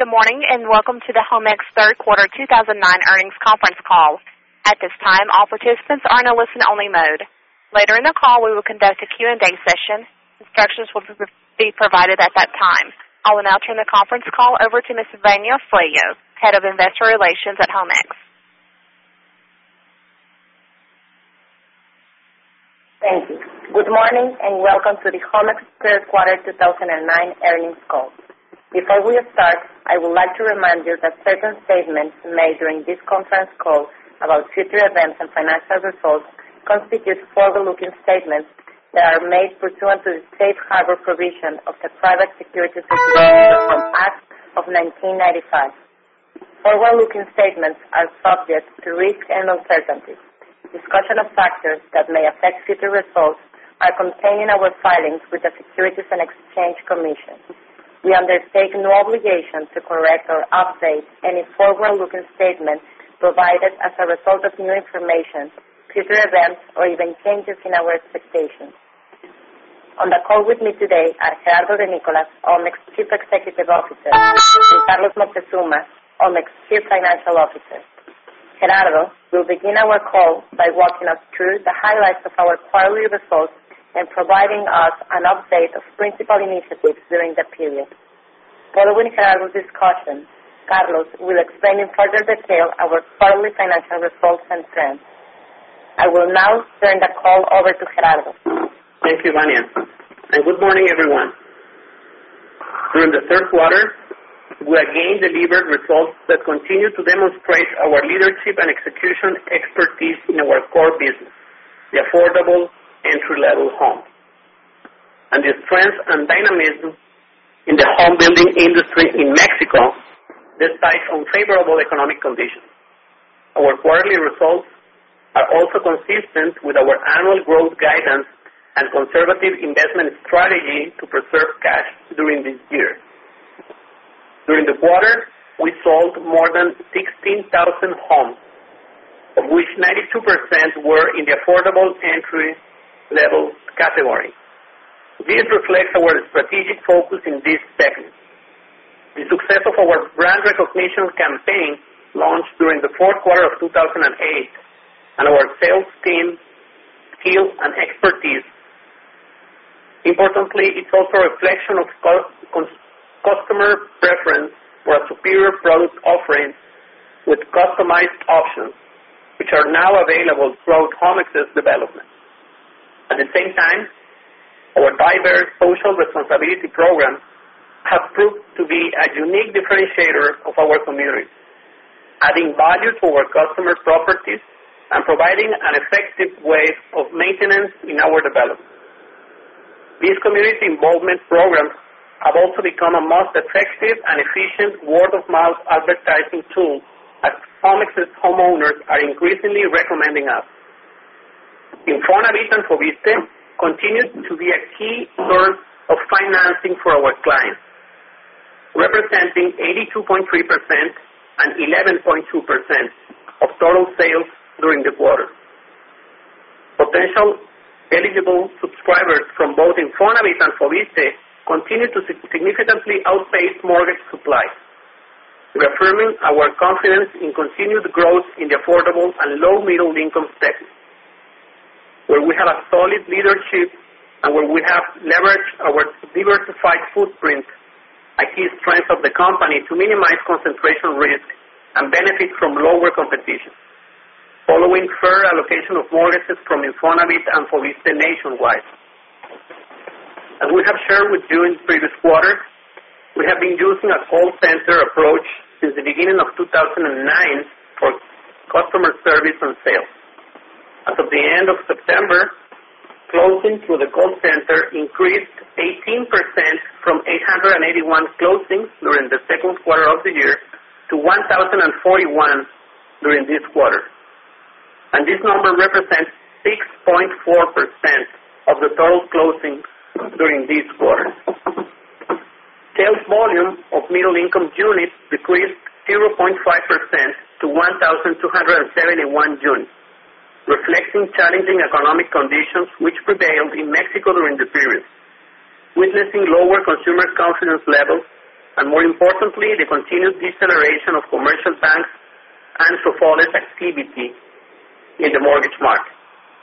Good morning, and welcome to the Homex third quarter 2009 earnings conference call. At this time, all participants are in a listen-only mode. Later in the call, we will conduct a Q&A session. Instructions will be provided at that time. I will now turn the conference call over to Ms. Vania Fuego, Head of Investor Relations at Homex. Thank you. Good morning, and welcome to the Homex third quarter 2009 earnings call. Before we start, I would like to remind you that certain statements made during this conference call about future events and financial results constitute forward-looking statements that are made pursuant to the Safe Harbor provision of the Private Securities Litigation Reform Act of 1995. Forward-looking statements are subject to risk and uncertainties. Discussion of factors that may affect future results are contained in our filings with the Securities and Exchange Commission. We undertake no obligation to correct or update any forward-looking statement provided as a result of new information, future events, or even changes in our expectations. On the call with me today are Gerardo de Nicolas, Homex Chief Executive Officer, and Carlos Moctezuma, Homex Chief Financial Officer. Gerardo will begin our call by walking us through the highlights of our quarterly results and providing us an update of principal initiatives during the period. Following Gerardo's discussion, Carlos will explain in further detail our quarterly financial results and trends. I will now turn the call over to Gerardo. Thank you, Vania, and good morning, everyone. During the third quarter, we again delivered results that continue to demonstrate our leadership and execution expertise in our core business, the affordable entry-level home, and the strength and dynamism in the home building industry in Mexico despite unfavorable economic conditions. Our quarterly results are also consistent with our annual growth guidance and conservative investment strategy to preserve cash during this year. During the quarter, we sold more than 16,000 homes, of which 92% were in the affordable entry-level category. This reflects our strategic focus in this segment. The success of our brand recognition campaign launched during the fourth quarter of 2008 and our sales team skill and expertise. Importantly, it's also a reflection of customer preference for a superior product offering with customized options, which are now available throughout Homex's development. At the same time, our diverse social responsibility programs have proved to be a unique differentiator of our community, adding value to our customer properties and providing an effective way of maintenance in our development. These community involvement programs have also become a most effective and efficient word-of-mouth advertising tool as Homex's homeowners are increasingly recommending us. Infonavit and Foviste continue to be a key source of financing for our clients, representing 82.3% and 11.2% of total sales during the quarter. Potential eligible subscribers from both Infonavit and Foviste continue to significantly outpace mortgage supply, reaffirming our confidence in continued growth in the affordable and low-middle income segment, where we have a solid leadership and where we have leveraged our diversified footprint, a key strength of the company to minimize concentration risk and benefit from lower competition, following fair allocation of mortgages from Infonavit and Foviste nationwide. As we have shared with you in previous quarters, we have been using a call center approach since the beginning of 2009 for customer service and sales. As of the end of September, closings through the call center increased 18% from 881 closings during the second quarter of the year to 1,041 during this quarter. And this number represents 6.4% of the total closings during this quarter. Sales volume of middle-income units decreased 0.5% to 1,271 units, reflecting challenging economic conditions which prevailed in Mexico during the period, witnessing lower consumer confidence levels and more importantly, the continued deceleration of commercial banks and SOFOLE's activity in the mortgage market.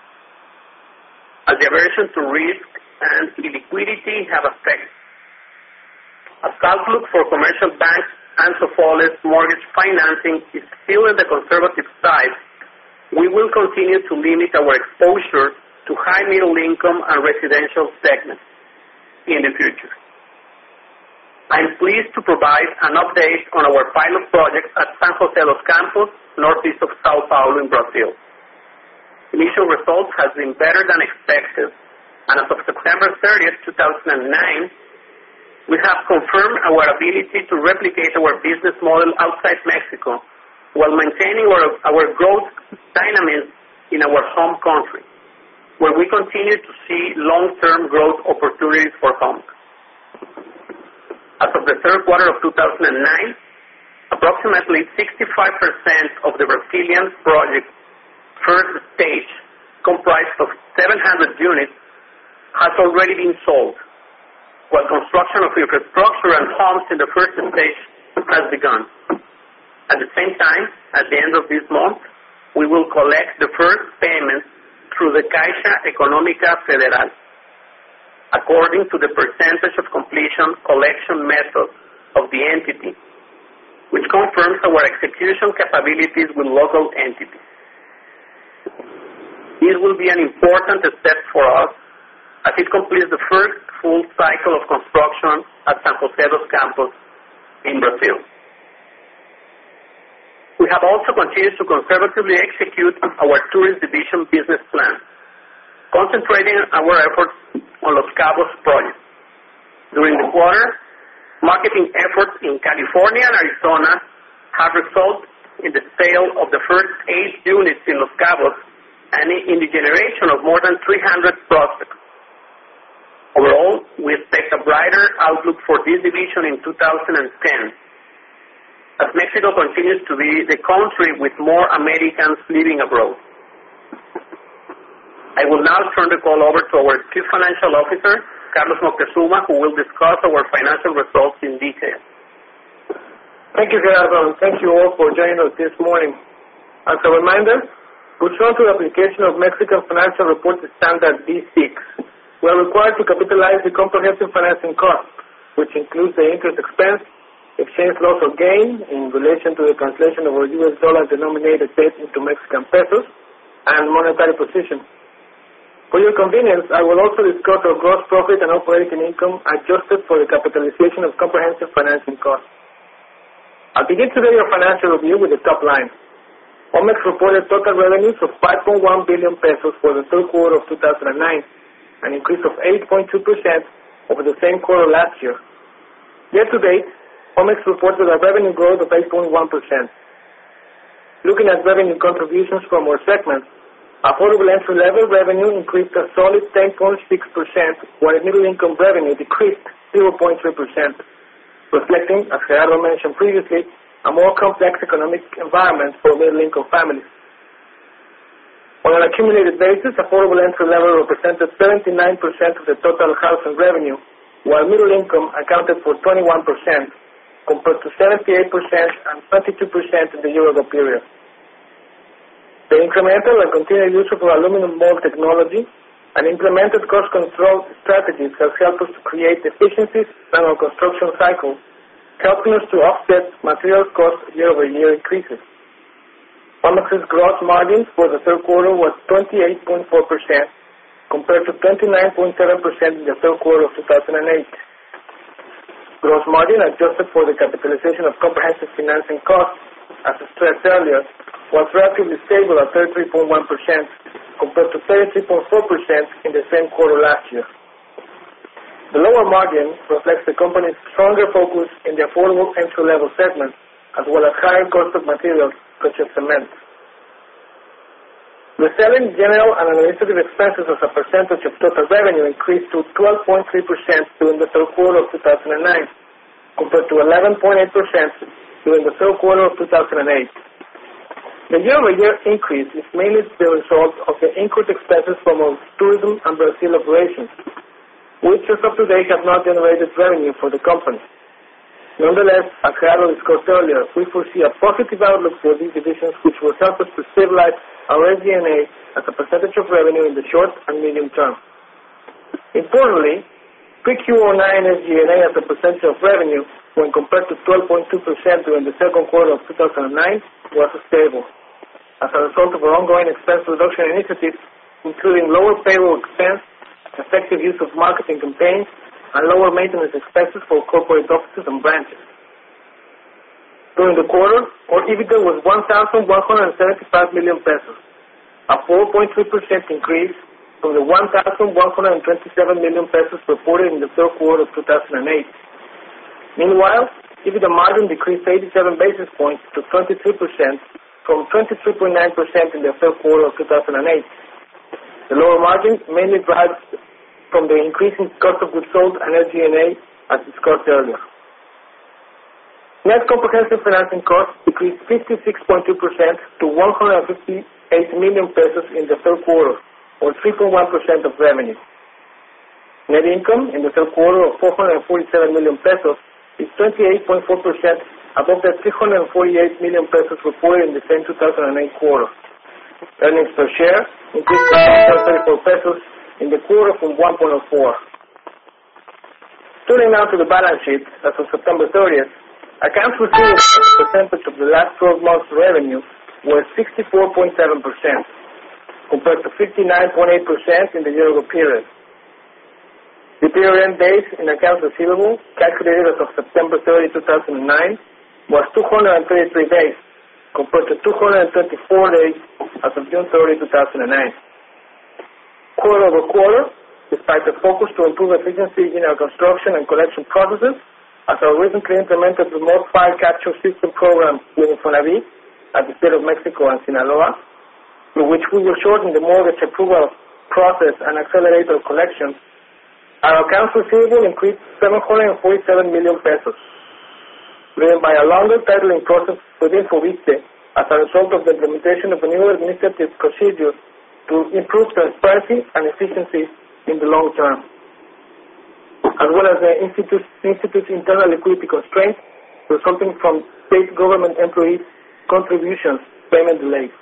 As the aversion to risk and illiquidity have affected. As outlook for commercial banks and SOFOLE's mortgage financing is still on the conservative side, we will continue to limit our exposure to high middle income and residential segments in the future. I am pleased to provide an update on our pilot project at San Jose Los Campos, northeast of Sao Paulo in Brazil. Initial results have been better than expected, and as of September 30th, 2009, we have confirmed our ability to replicate our business model outside Mexico while maintaining our growth dynamism in our home country, where we continue to see long-term growth opportunities for homes. As of the third quarter of 2009, approximately 65% of the Brazilian project's first stage, comprised of 700 units, has already been sold, while construction of infrastructure and homes in the first stage has begun. At the same time, at the end of this month, we will collect the first payments through the Caixa Económica Federal, according to the percentage of completion collection method of the entity, which confirms our execution capabilities with local entities. This will be an important step for us as it completes the first full cycle of construction at San Jose Dos Campos in Brazil. We have also continued to conservatively execute our tourist division business plan, concentrating our efforts on Los Cabos project. During the quarter, marketing efforts in California and Arizona have resulted in the sale of the first 8 units in Los Cabos and in the generation of more than 300 prospects. Overall, we expect a brighter outlook for this division in 2010, as Mexico continues to be the country with more Americans living abroad. I will now turn the call over to our Chief Financial Officer, Carlos Moctezuma, who will discuss our financial results in detail. Thank you, Gerardo, and thank you all for joining us this morning. As a reminder, pursuant to the application of Mexican Financial Reporting Standard D6, we are required to capitalize the comprehensive financing cost, which includes the interest expense, exchange loss or gain in relation to the translation of our U.S. dollar-denominated debt into Mexican pesos, and monetary position. For your convenience, I will also discuss our gross profit and operating income adjusted for the capitalization of comprehensive financing costs. I'll begin today our financial review with the top line. Homex reported total revenues of 5.1 billion pesos for the third quarter of 2009, an increase of 8.2% over the same quarter last year. Year to date, Homex reported a revenue growth of 8.1%. Looking at revenue contributions from our segments, affordable entry-level revenue increased a solid 10.6%, while middle-income revenue decreased 0.3%, reflecting, as Gerardo mentioned previously, a more complex economic environment for middle-income families. On an accumulated basis, affordable entry-level represented 79% of the total housing revenue, while middle income accounted for 21%, compared to 78% and 22% in the year-ago period. The incremental and continued use of aluminum mold technology and implemented cost control strategies have helped us to create efficiencies in our construction cycle, helping us to offset material cost year-over-year increases. Homex's gross margin for the third quarter was 28.4%, compared to 29.7% in the third quarter of 2008. Gross margin adjusted for the capitalization of comprehensive financing costs, as stressed earlier, was relatively stable at 33.1%, compared to 33.4% in the same quarter last year. The lower margin reflects the company's stronger focus in the affordable entry-level segment, as well as higher cost of materials such as cement. The selling, general, and administrative expenses as a percentage of total revenue increased to 12.3% during the third quarter of 2009, compared to 11.8% during the third quarter of 2008. The year-over-year increase is mainly the result of the increased expenses from our tourism and Brazil operations, which as of today have not generated revenue for the company. Nonetheless, as Gerardo discussed earlier, we foresee a positive outlook for these divisions, which will help us to stabilize our SG&A as a percentage of revenue in the short and medium term. Importantly, pre-Q09 SG&A as a percentage of revenue, when compared to 12.2% during the second quarter of 2009, was stable. As a result of our ongoing expense reduction initiatives, including lower payroll expense, effective use of marketing campaigns, and lower maintenance expenses for corporate offices and branches. During the quarter, our EBITDA was 1,175 million pesos, a 4.3% increase from the 1,127 million pesos reported in the third quarter of 2008. Meanwhile, EBITDA margin decreased 87 basis points to 23% from 23.9% in the third quarter of 2008. The lower margin mainly drives from the increase in cost of goods sold and SG&A, as discussed earlier. Net comprehensive financing costs decreased 56.2% to 158 million pesos in the third quarter, or 3.1% of revenue. Net income in the third quarter of 447 million pesos is 28.4% above the 348 million pesos reported in the same 2008 quarter. Earnings per share increased to 34 pesos in the quarter from 1.04. Turning now to the balance sheet, as of September 30th, accounts receivable as a percentage of the last 12 months' revenue were 64.7%, compared to 59.8% in the year-ago period. The period-end days in accounts receivable, calculated as of September 30, 2009, was 233 days, compared to 224 days as of June 30, 2009. Quarter-over-quarter, despite the focus to improve efficiency in our construction and collection processes, as our recently implemented remote file capture system program with Infonavit at the State of Mexico and Sinaloa, through which we will shorten the mortgage approval process and accelerate our collections, our accounts receivable increased 747 million pesos, driven by a longer titling process within Foviste as a result of the implementation of a new administrative procedure to improve transparency and efficiency in the long term, as well as the Institute's internal liquidity constraints resulting from state government employees' contributions payment delays.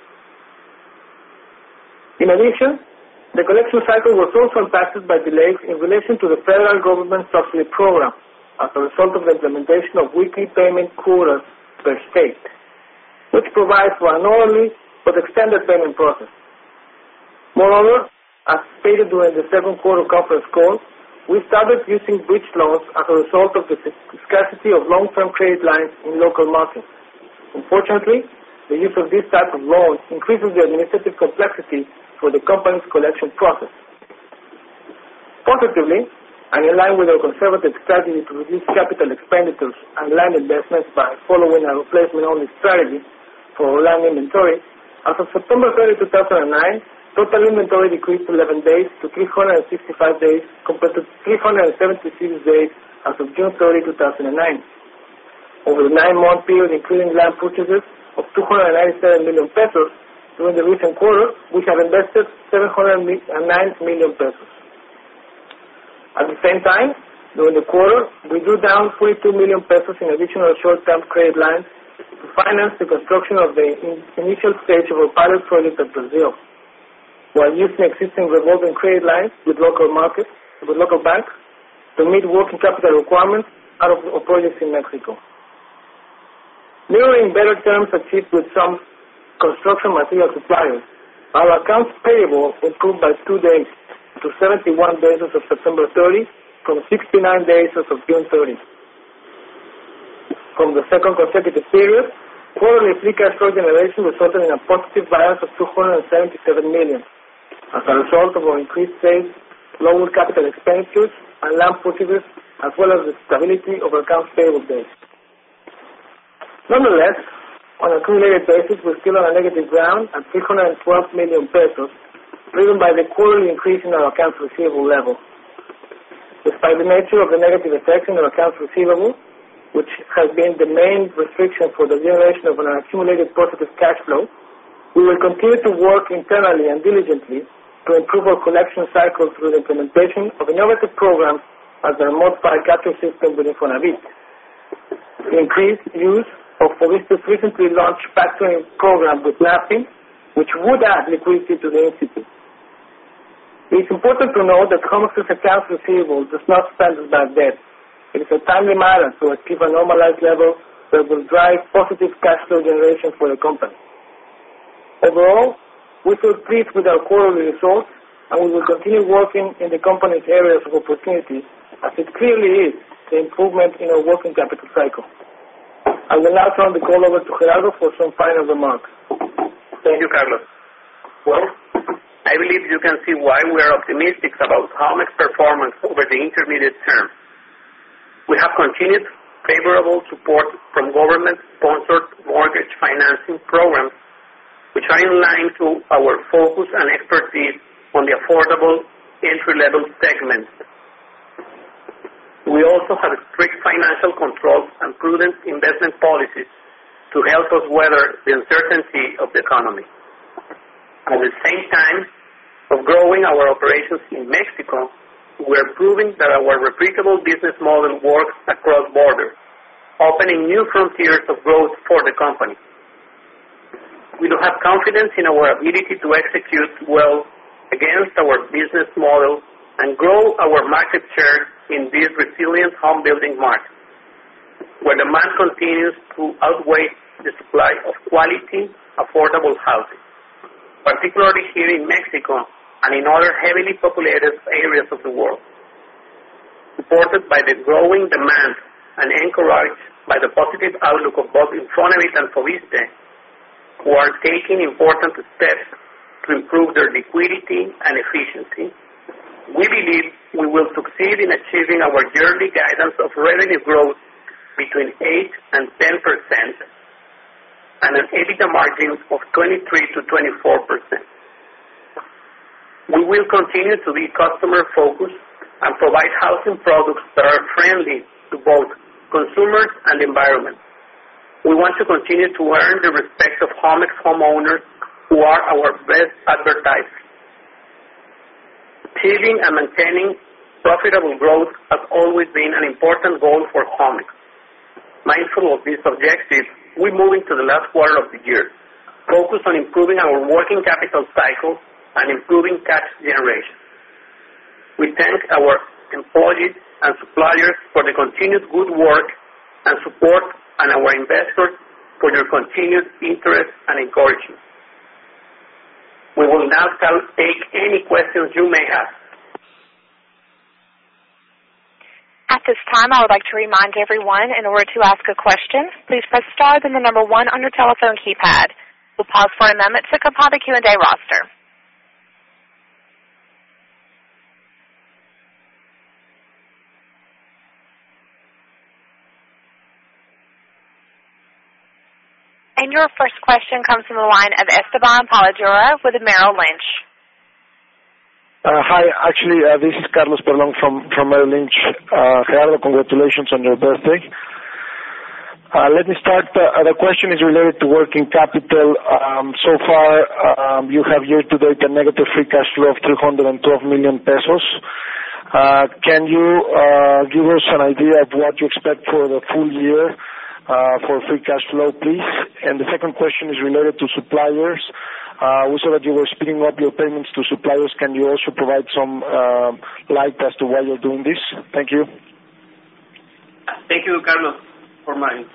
In addition, the collection cycle was also impacted by delays in relation to the federal government subsidy program as a result of the implementation of weekly payment quotas per state, which provides for an orderly but extended payment process. Moreover, as stated during the second quarter conference call, we started using bridge loans as a result of the scarcity of long-term credit lines in local markets. Unfortunately, the use of this type of loans increases the administrative complexity for the company's collection process. Positively, and in line with our conservative strategy to reduce capital expenditures and land investments by following a replacement-only strategy for our land inventory, as of September 30, 2009, total inventory decreased 11 days to 365 days compared to 376 days as of June 30, 2009. Over the 9-month period, including land purchases of 297 million pesos, during the recent quarter, we have invested 709 million pesos. At the same time, during the quarter, we drew down 42 million pesos in additional short-term credit lines to finance the construction of the initial stage of our pilot project in Brazil, while using existing revolving credit lines with local banks to meet working capital requirements out of projects in Mexico. Mirroring better terms achieved with some construction material suppliers, our accounts payable improved by 2 days to 71 days as of September 30 from 69 days as of June 30. From the second consecutive period, quarterly free cash flow generation resulted in a positive balance of 277 million. As a result of our increased sales, lower capital expenditures, and land purchases, as well as the stability of our accounts payable days. Nonetheless, on a accumulated basis, we're still on a negative ground at 312 million pesos, driven by the quarterly increase in our accounts receivable level. Despite the nature of the negative effects in our accounts receivable, which has been the main restriction for the generation of an accumulated positive cash flow, we will continue to work internally and diligently to improve our collection cycle through the implementation of innovative programs as the remote file capture system with Infonavit. the increased use of Foviste's recently launched factoring program with NAFIN, which would add liquidity to the institute. It is important to note that Comex's accounts receivable does not stand as bad debt. It is a timely matter to achieve a normalized level that will drive positive cash flow generation for the company. Overall, we feel pleased with our quarterly results, and we will continue working in the company's areas of opportunity, as it clearly is the improvement in our working capital cycle. I will now turn the call over to Gerardo for some final remarks. Thank you, Carlos. Well, I believe you can see why we are optimistic about Comex's performance over the intermediate term. We have continued favorable support from government-sponsored mortgage financing programs, which are in line to our focus and expertise on the affordable entry-level segment. We also have strict financial controls and prudent investment policies to help us weather the uncertainty of the economy. At the same time of growing our operations in Mexico, we are proving that our repeatable business model works across borders, opening new frontiers of growth for the company. We do have confidence in our ability to execute well against our business model and grow our market share in this resilient home building market, where demand continues to outweigh the supply of quality, affordable housing, particularly here in Mexico and in other heavily populated areas of the world. Supported by the growing demand and encouraged by the positive outlook of both Infonavit and Foviste, who are taking important steps to improve their liquidity and efficiency, we believe we will succeed in achieving our yearly guidance of revenue growth between 8 and 10% and an EBITDA margin of 23 to 24%. We will continue to be customer-focused and provide housing products that are friendly to both consumers and the environment. We want to continue to earn the respect of Comex homeowners who are our best advertisers. Achieving and maintaining profitable growth has always been an important goal for Comex. Mindful of this objective, we move into the last quarter of the year, focused on improving our working capital cycle and improving cash generation. We thank our employees and suppliers for the continued good work and support, and our investors for your continued interest and encouragement. We will now take any questions you may have. At this time, I would like to remind everyone, in order to ask a question, please press star then the number 1 on your telephone keypad. We'll pause for a moment to compile the Q&A roster. And your first question comes from the line of Esteban Paladura with Merrill Lynch. Hi, actually, this is Carlos Perlon from Merrill Lynch. Gerardo, congratulations on your birthday. Let me start. The question is related to working capital. So far, you have year-to-date a negative free cash flow of 312 million pesos. Can you give us an idea of what you expect for the full year for free cash flow, please? And the second question is related to suppliers. We saw that you were speeding up your payments to suppliers. Can you also provide some light as to why you're doing this? Thank you. Thank you, Carlos, for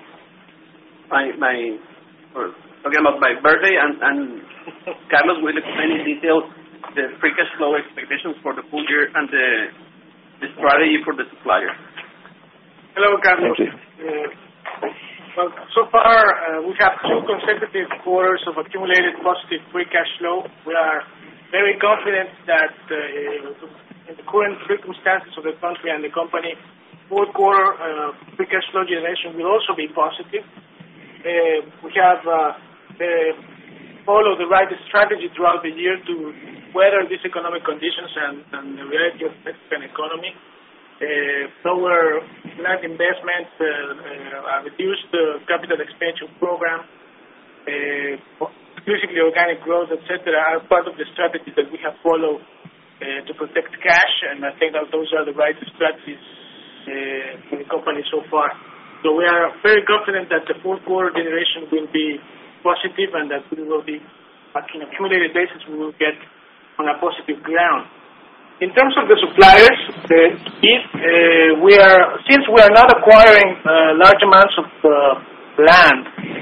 talking about my birthday, and Carlos will explain in detail the free cash flow expectations for the full year and the strategy for the supplier. Hello, Carlos. Thank you. Well, so far, we have 2 consecutive quarters of accumulated positive free cash flow. We are very confident that in the current circumstances of the country and the company, fourth quarter free cash flow generation will also be positive. We have followed the right strategy throughout the year to weather these economic conditions and the reality of the Mexican economy. Lower land investments, reduced capital expenditure program, exclusively organic growth, etc., are part of the strategy that we have followed to protect cash, and I think that those are the right strategies for the company so far. So we are very confident that the fourth quarter generation will be positive and that we will be, on an accumulated basis, we will get on a positive ground. In terms of the suppliers, since we are not acquiring large amounts of land,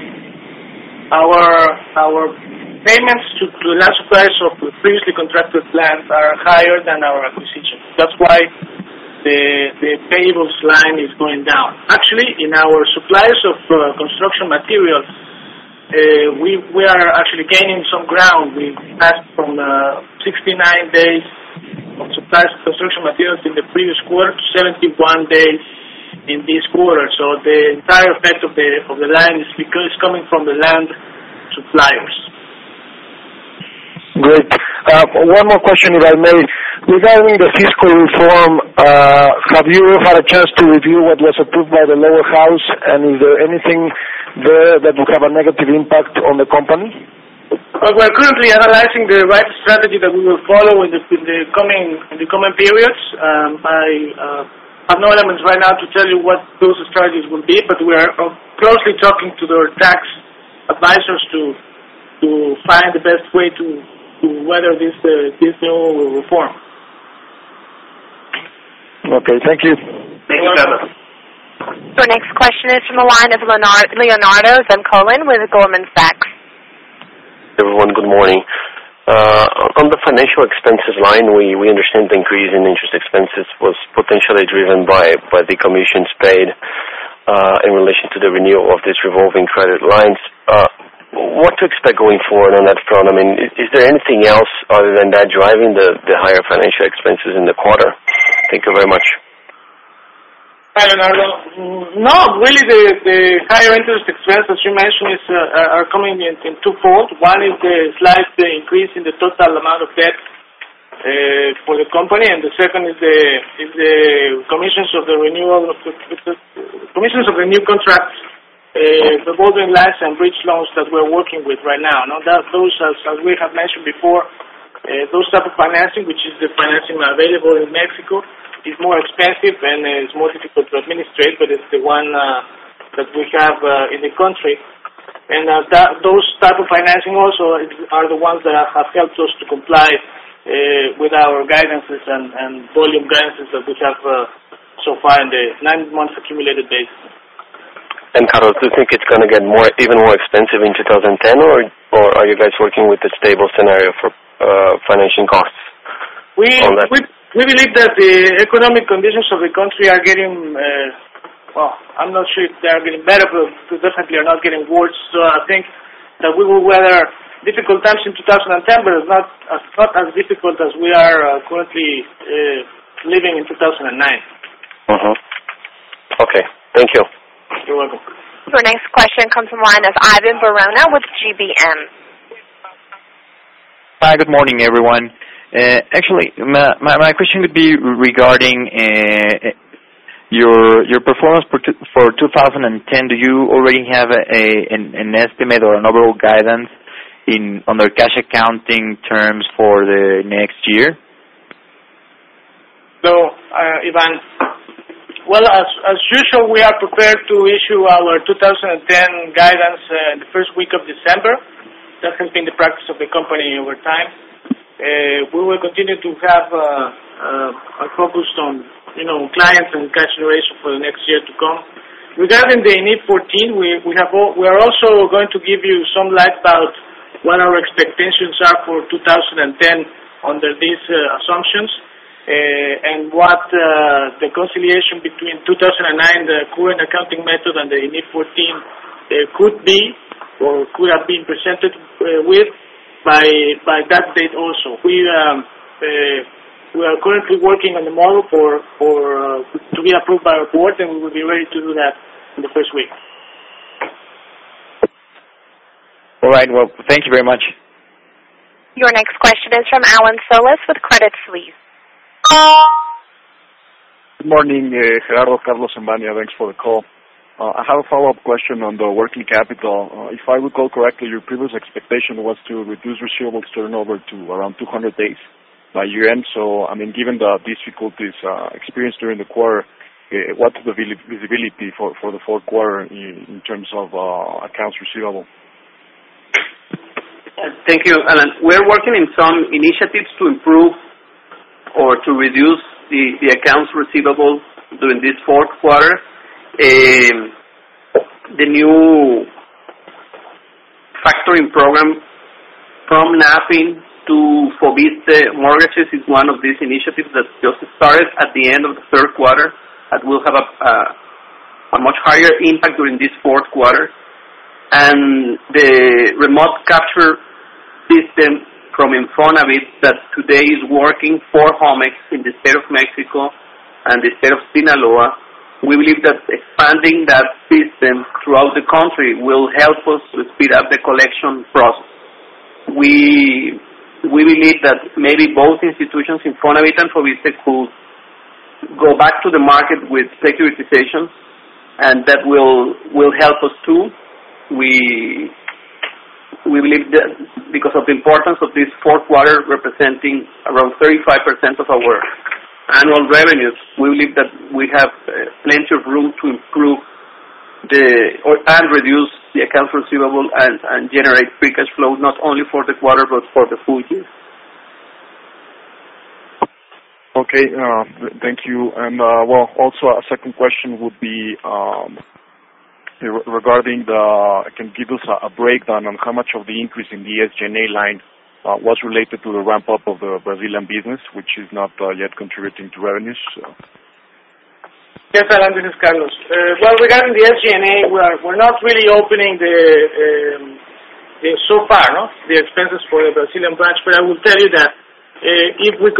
our payments to the land suppliers of previously contracted lands are higher than our acquisition. That's why the payables line is going down. Actually, in our suppliers of construction materials, we are actually gaining some ground. We passed from 69 days of suppliers of construction materials in the previous quarter to 71 days in this quarter. So the entire effect of the line is coming from the land suppliers. Great. One more question, if I may. Regarding the fiscal reform, have you had a chance to review what was approved by the lower house, and is there anything there that will have a negative impact on the company? Well, we're currently analyzing the right strategy that we will follow in the coming periods. I have no elements right now to tell you what those strategies will be, but we are closely talking to their tax advisors to find the best way to weather this new reform. Okay, thank you. Thank you, Carlos. Our next question is from the line of Leonardo Zamcolin with Goldman Sachs. Everyone, good morning. On the financial expenses line, we understand the increase in interest expenses was potentially driven by the commissions paid in relation to the renewal of these revolving credit lines. What to expect going forward on that front? I mean, is there anything else other than that driving the higher financial expenses in the quarter? Thank you very much. Hi, Leonardo. No, really the higher interest expense, as you mentioned, are coming in twofold. One is the slight increase in the total amount of debt for the company, and the second is the commissions of the renewal of commissions of the new contracts, revolving lines and bridge loans that we're working with right now. Those, as we have mentioned before, those type of financing, which is the financing available in Mexico, is more expensive and is more difficult to administrate, but it's the one that we have in the country. And those type of financing also are the ones that have helped us to comply with our guidances and volume guidances that we have so far in the 9 months accumulated basis. And Carlos, do you think it's going to get even more expensive in 2010, or are you guys working with a stable scenario for financing costs? We believe that the economic conditions of the country are getting, I'm not sure if they are getting better, but definitely are not getting worse. So I think that we will weather difficult times in 2010, but it's not as difficult as we are currently living in 2009. Okay, thank you. You're welcome. Our next question comes from the line of Ivan Barona with GBM. Hi, good morning, everyone. Actually, my question would be regarding your performance for 2010. Do you already have an estimate or an overall guidance under cash accounting terms for the next year? So, Ivan, well, as usual, we are prepared to issue our 2010 guidance in the first week of December. That has been the practice of the company over time. We will continue to have a focus on, clients and cash generation for the next year to come. Regarding the INIP 14, we are also going to give you some light about what our expectations are for 2010 under these assumptions, and what the conciliation between 2009, the current accounting method, and the INIP 14 could be or could have been presented with by that date also. We are currently working on the model to be approved by our board, and we will be ready to do that in the first week. All right. Well, thank you very much. Your next question is from Alan Solis with Credit Suisse. Good morning, Gerardo, Carlos, and Vania. Thanks for the call. I have a follow-up question on the working capital. If I recall correctly, your previous expectation was to reduce receivables turnover to around 200 days by year-end. So, given the difficulties experienced during the quarter, what's the visibility for the fourth quarter in terms of accounts receivable? Thank you, Alan. We're working in some initiatives to improve or to reduce the accounts receivable during this fourth quarter. The new factoring program from NAFIN to FOBISTE mortgages is one of these initiatives that just started at the end of the third quarter that will have a much higher impact during this fourth quarter. And the remote capture system from Infonavit that today is working for Homex in the state of Mexico and the state of Sinaloa, we believe that expanding that system throughout the country will help us to speed up the collection process. We believe that maybe both institutions, Infonavit and FOBISTE, could go back to the market with securitization, and that will help us too. We believe that because of the importance of this fourth quarter representing around 35% of our annual revenues, we believe that we have plenty of room to improve and reduce the accounts receivable and generate free cash flow not only for the quarter but for the full year. Okay, thank you. And also a second question would be regarding can you give us a breakdown on how much of the increase in the SG&A line was related to the ramp-up of the Brazilian business, which is not yet contributing to revenues? Yes, Alan, this is Carlos. Well, regarding the SG&A, we're not really opening so far, the expenses for the Brazilian branch, but I will tell you that if we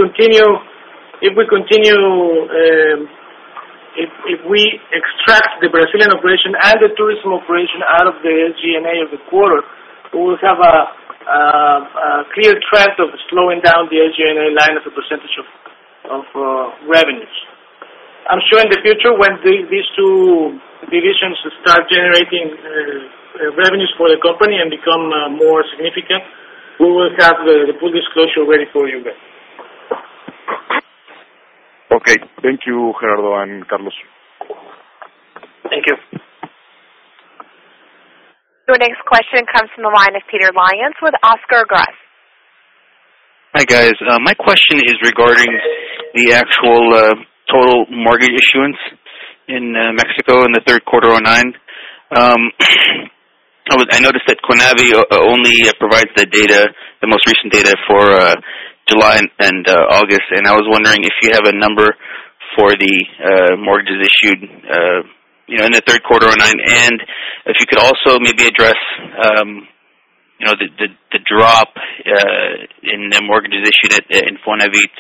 extract the Brazilian operation and the tourism operation out of the SG&A of the quarter, we will have a clear trend of slowing down the SG&A line as a percentage of revenues. I'm sure in the future when these two divisions start generating revenues for the company and become more significant, we will have the full disclosure ready for you guys. Okay, thank you, Gerardo and Carlos. Thank you. Your next question comes from the line of Peter Lyons with Oscar Gruss. Hi, guys. My question is regarding the actual total mortgage issuance in Mexico in the third quarter 2009. I noticed that CONAVI only provides the data, the most recent data for July and August, and I was wondering if you have a number for the mortgages issued in the third quarter 2009, and if you could also maybe address the drop in the mortgages issued at Infonavit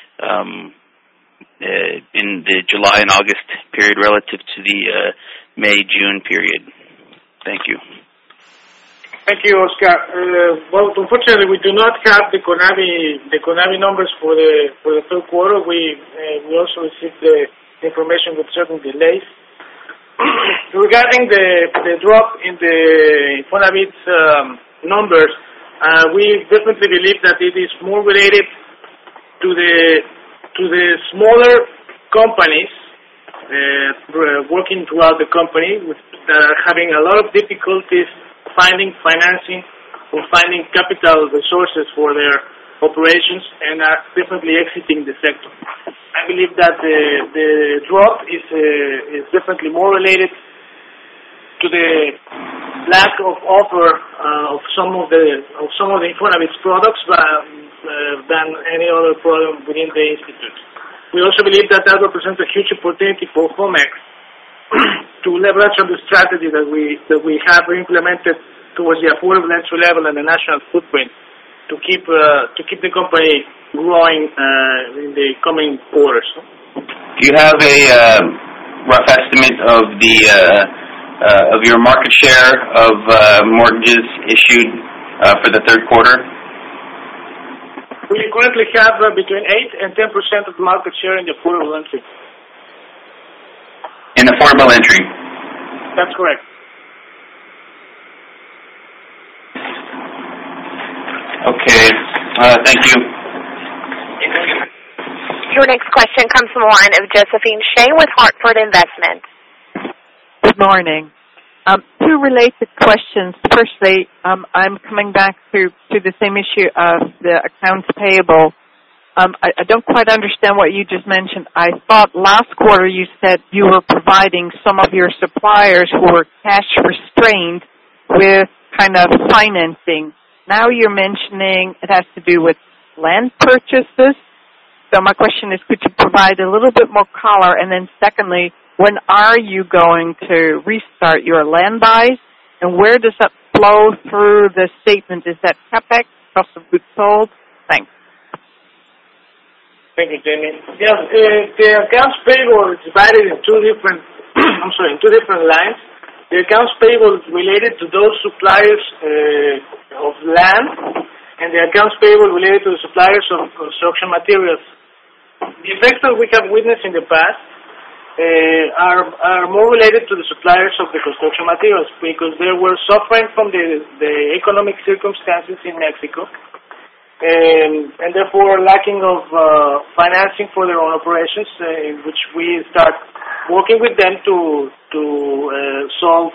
in the July and August period relative to the May-June period. Thank you. Thank you, Oscar. Well, unfortunately, we do not have the CONAVI numbers for the third quarter. We also received the information with certain delays. Regarding the drop in the Infonavit's numbers, we definitely believe that it is more related to the smaller companies working throughout the company that are having a lot of difficulties finding financing or finding capital resources for their operations and are definitely exiting the sector. I believe that the drop is definitely more related to the lack of offer of some of the Infonavit's products than any other problem within the institute. We also believe that represents a huge opportunity for Homex to leverage on the strategy that we have implemented towards the affordable entry level and the national footprint to keep the company growing in the coming quarters. Do you have a rough estimate of your market share of mortgages issued for the third quarter? We currently have between 8 and 10% of market share in the affordable entry. In affordable entry? That's correct. Okay. Thank you. Your next question comes from the line of Josephine Shea with Hartford Investment. Good morning. Two related questions. Firstly, I'm coming back to the same issue of the accounts payable. I don't quite understand what you just mentioned. I thought last quarter you said you were providing some of your suppliers who were cash restrained with kind of financing. Now you're mentioning it has to do with land purchases. So my question is, could you provide a little bit more color? And then secondly, when are you going to restart your land buys? And where does that flow through the statement? Is that CapEx, cost of goods sold? Thanks. Thank you, Jamie. Yes, the accounts payable is divided in two different lines. The accounts payable is related to those suppliers of land, and the accounts payable related to the suppliers of construction materials. The effects that we have witnessed in the past are more related to the suppliers of the construction materials because they were suffering from the economic circumstances in Mexico and therefore lacking of financing for their own operations, in which we start working with them to solve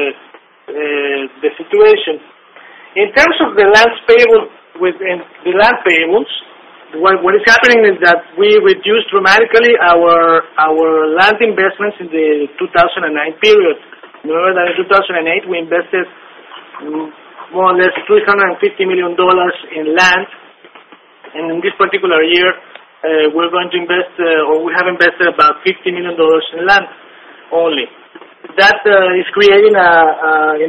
the situation. In terms of the land payable, within the land payables, what is happening is that we reduced dramatically our land investments in the 2009 period. Remember that in 2008 we invested more or less $350 million in land, and in this particular year we're going to invest, or we have invested about $50 million in land only. That is creating in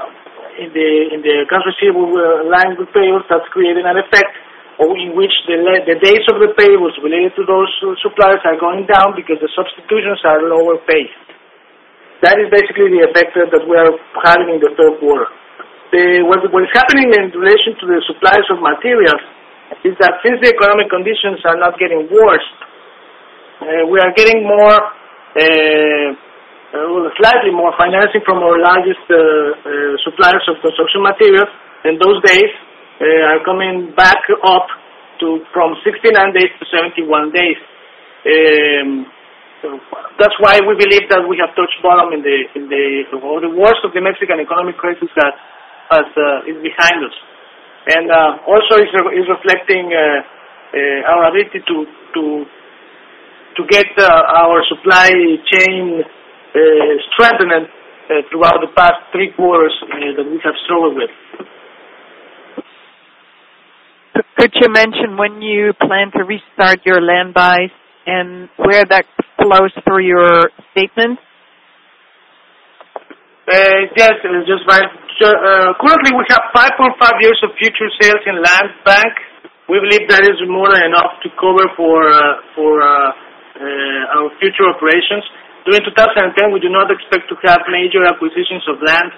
the accounts receivable line with payables, that's creating an effect in which the days of the payables related to those suppliers are going down because the substitutions are lower paid. That is basically the effect that we are having in the third quarter. What is happening in relation to the suppliers of materials is that since the economic conditions are not getting worse, we are getting more, slightly more financing from our largest suppliers of construction materials, and those days are coming back up from 69 days to 71 days. So that's why we believe that we have touched bottom in the worst of the Mexican economic crisis that is behind us, and also is reflecting our ability to get our supply chain strengthened throughout the past 3 quarters that we have struggled with. Could you mention when you plan to restart your land buys and where that flows through your statement? Yes, just right. Currently, we have 5.5 years of future sales in land bank. We believe that is more than enough to cover for our future operations. During 2010, we do not expect to have major acquisitions of land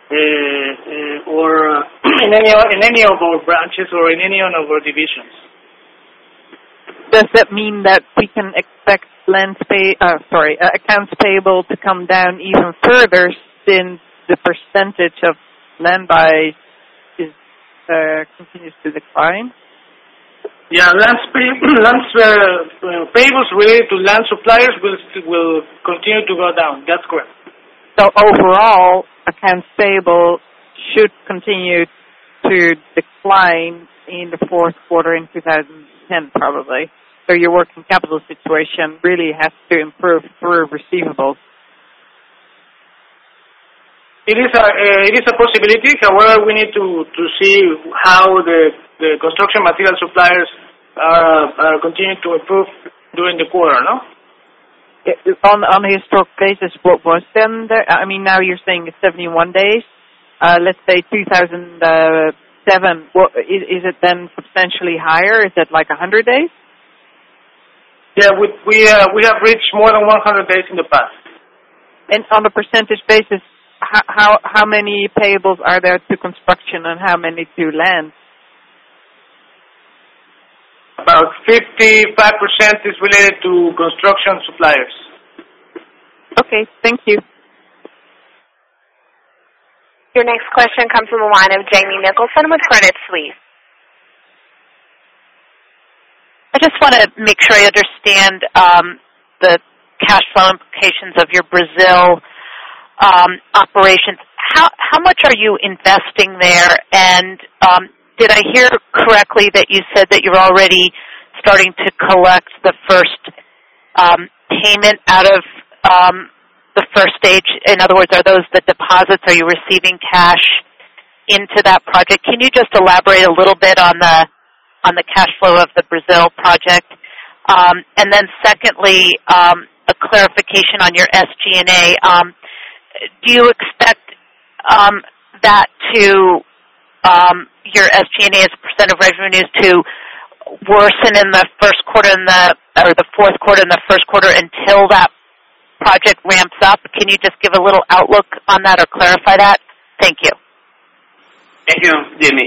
or in any of our branches or in any of our divisions. Does that mean that we can expect accounts payable to come down even further since the percentage of land buys continues to decline? Yeah, payables related to land suppliers will continue to go down. That's correct. So overall, accounts payable should continue to decline in the fourth quarter in 2010, probably. So your working capital situation really has to improve through receivables. It is a possibility. However, we need to see how the construction material suppliers are continuing to improve during the quarter, no? On a historic basis, what was then there? I mean, now you're saying it's 71 days. Let's say 2007. Is it then substantially higher? Is it like 100 days? Yeah, we have reached more than 100 days in the past. And on a percentage basis, how many payables are there to construction and how many to land? About 55% is related to construction suppliers. Okay, thank you. Your next question comes from the line of Jamie Nicholson with Credit Suisse. I just want to make sure I understand the cash flow implications of your Brazil operations. How much are you investing there? And did I hear correctly that you said that you're already starting to collect the first payment out of the first stage? In other words, are those the deposits? Are you receiving cash into that project? Can you just elaborate a little bit on the cash flow of the Brazil project? And then secondly, a clarification on your SG&A. Do you expect that to your SG&A as a percent of revenues to worsen in the first quarter or the fourth quarter and the first quarter until that project ramps up? Can you just give a little outlook on that or clarify that? Thank you. Thank you, Jamie.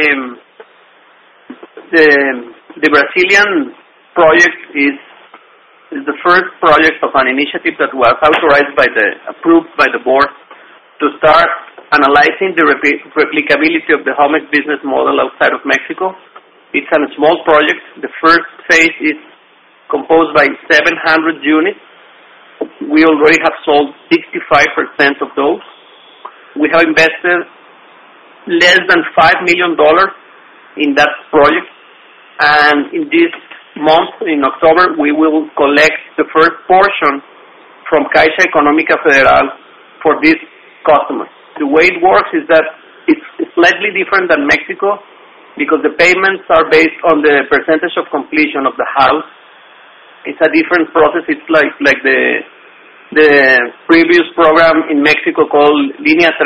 The Brazilian project is the first project of an initiative that was approved by the board to start analyzing the replicability of the Homex business model outside of Mexico. It's a small project. The first phase is composed by 700 units. We already have sold 65% of those. We have invested less than $5 million in that project, and in this month, in October, we will collect the first portion from Caixa Económica Federal for these customers. The way it works is that it's slightly different than Mexico because the payments are based on the percentage of completion of the house. It's a different process. It's like the previous program in Mexico called Línea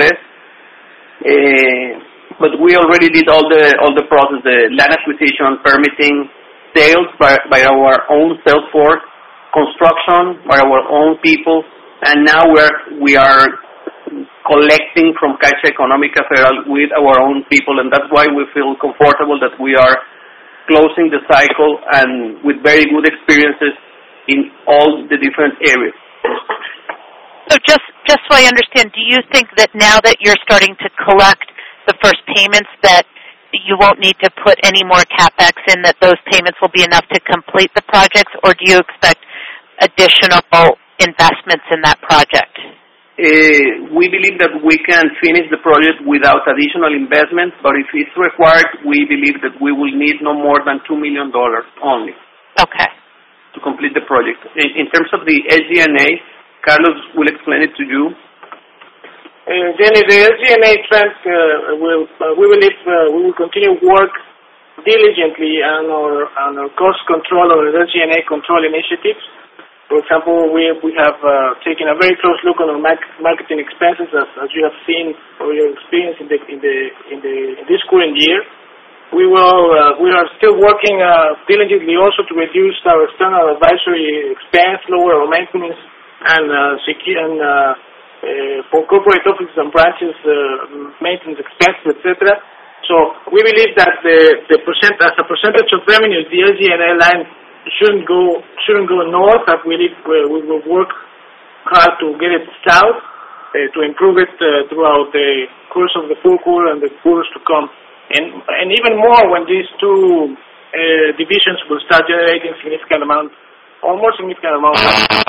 3. But we already did all the process, the land acquisition, permitting, sales by our own sales force, construction by our own people, and now we are collecting from Caixa Económica Federal with our own people, and that's why we feel comfortable that we are closing the cycle and with very good experiences in all the different areas. So just so I understand, do you think that now that you're starting to collect the first payments that you won't need to put any more CapEx in, that those payments will be enough to complete the projects, or do you expect additional investments in that project? We believe that we can finish the project without additional investment, but if it's required, we believe that we will need no more than $2 million only. Okay. To complete the project. In terms of the SG&A, Carlos will explain it to you. Jenny, the SG&A trend we will continue work diligently on our cost control or SG&A control initiatives. For example, we have taken a very close look on our marketing expenses, as you have seen or you experienced in this current year. We are still working diligently also to reduce our external advisory expense, lower our maintenance for corporate offices and branches, maintenance expenses, etc. So we believe that as a percentage of revenue, the SG&A line shouldn't go north. That we will work hard to get it south, to improve it throughout the course of the full quarter and the quarters to come, and even more when these two divisions will start generating more significant amount.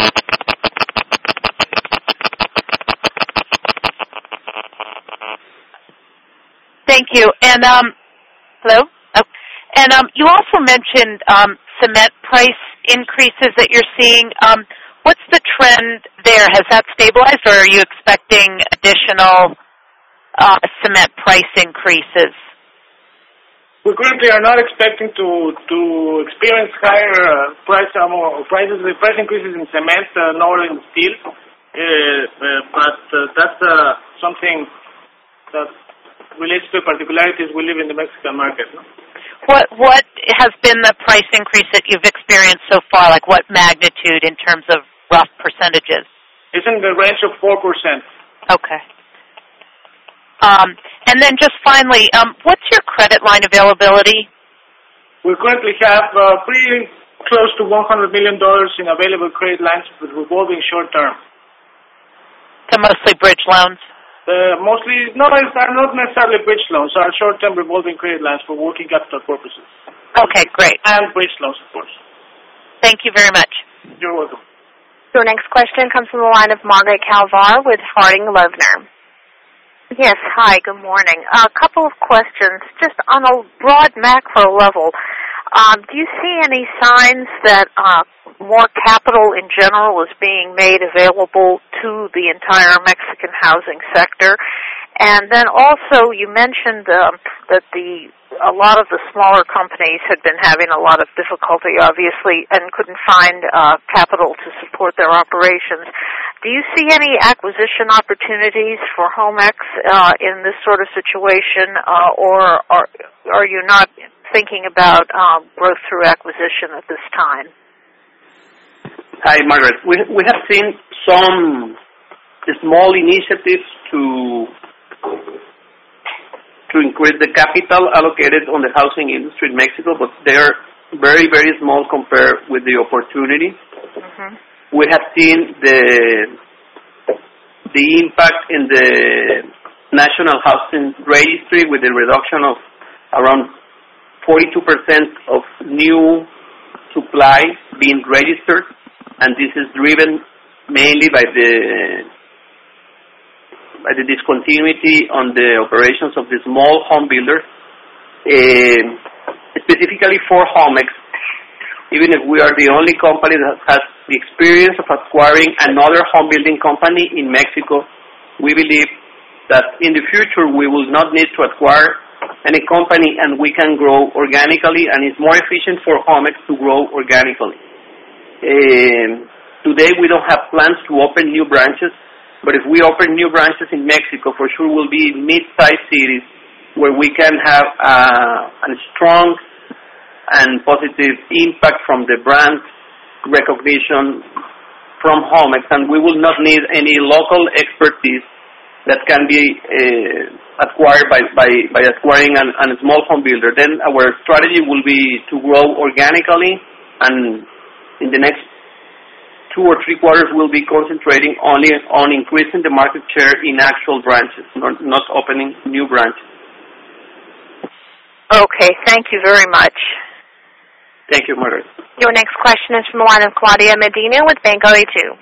Thank you. And hello. Oh. And you also mentioned cement price increases that you're seeing. What's the trend there? Has that stabilized, or are you expecting additional cement price increases? We currently are not expecting to experience higher price increases in cement nor in steel, but that's something that relates to particularities we live in the Mexican market. No? What has been the price increase that you've experienced so far? Like what magnitude in terms of rough percentages? It's in the range of 4%. Okay. And then just finally, what's your credit line availability? We currently have pretty close to $100 million in available credit lines with revolving short term. So mostly bridge loans? Mostly, no, are not necessarily bridge loans. Are short-term revolving credit lines for working capital purposes. Okay, great. And bridge loans, of course. Thank you very much. You're welcome. Your next question comes from the line of Margaret Calvar with Harding Loevner. Yes, hi, good morning. A couple of questions, just on a broad macro level. Do you see any signs that more capital in general is being made available to the entire Mexican housing sector? And then also, you mentioned that a lot of the smaller companies had been having a lot of difficulty, obviously, and couldn't find capital to support their operations. Do you see any acquisition opportunities for Homex in this sort of situation, or are you not thinking about growth through acquisition at this time? Hi, Margaret. We have seen some small initiatives to increase the capital allocated on the housing industry in Mexico, but they are very, very small compared with the opportunity. Mm-hmm. We have seen the impact in the National Housing Registry with the reduction of around 42% of new supply being registered, and this is driven mainly by the discontinuity on the operations of the small home builders, specifically for Homex. Even if we are the only company that has the experience of acquiring another home building company in Mexico, we believe that in the future we will not need to acquire any company and we can grow organically, and it's more efficient for Homex to grow organically. Today we don't have plans to open new branches, but if we open new branches in Mexico, for sure will be mid-sized cities where we can have a strong and positive impact from the brand recognition from Homex, and we will not need any local expertise that can be acquired by acquiring a small home builder. Then our strategy will be to grow organically, and in the next 2 or 3 quarters we'll be concentrating only on increasing the market share in actual branches, not opening new branches. Okay, thank you very much. Thank you, Margaret. Your next question is from the line of Claudia Medina with Banco A2.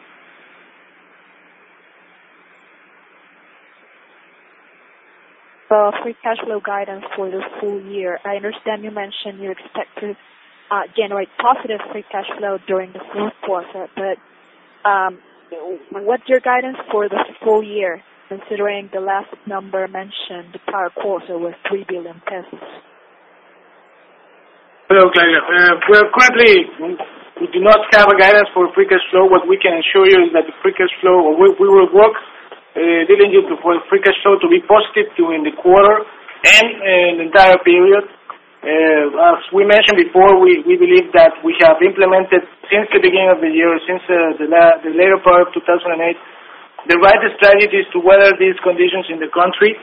Free cash flow guidance for the full year. I understand you mentioned you expect to generate positive free cash flow during the fourth quarter, but what's your guidance for the full year, considering the last number mentioned, the prior quarter, was 3 billion pesos? Hello, Claudia. We do not have a guidance for free cash flow. What we can assure you is that the free cash flow, we will work diligently for free cash flow to be positive during the quarter and the entire period. As we mentioned before, we believe that we have implemented since the beginning of the year, since the later part of 2008, the right strategies to weather these conditions in the country.